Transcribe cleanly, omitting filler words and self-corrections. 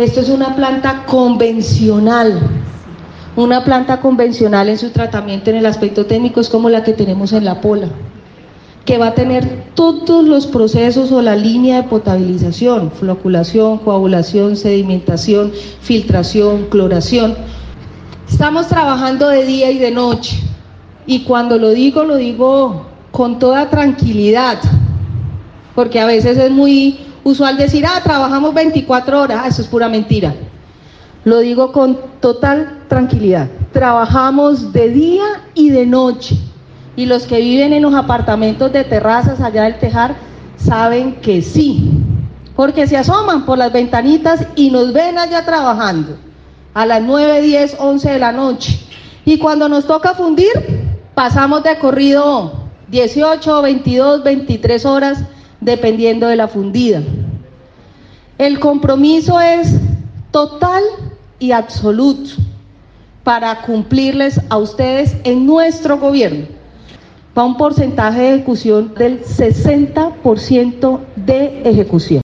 Esto es una planta convencional. Una planta convencional en su tratamiento en el aspecto técnico es como la que tenemos en La Pola, que va a tener todos los procesos o la línea de potabilización, floculación, coagulación, sedimentación, filtración, cloración. Estamos trabajando de día y de noche, y cuando lo digo con toda tranquilidad, porque a veces es muy usual decir, trabajamos 24 horas, eso es pura mentira. Lo digo con total tranquilidad, trabajamos de día y de noche, y los que viven en los apartamentos de terrazas allá del Tejar saben que sí, porque se asoman por las ventanitas y nos ven allá trabajando a las 9, 10, 11 de la noche, y cuando nos toca fundir, pasamos de corrido 18, 22, 23 horas, dependiendo de la fundida. El compromiso es total y absoluto para cumplirles a ustedes en nuestro gobierno. Va un porcentaje de ejecución del 60% de ejecución.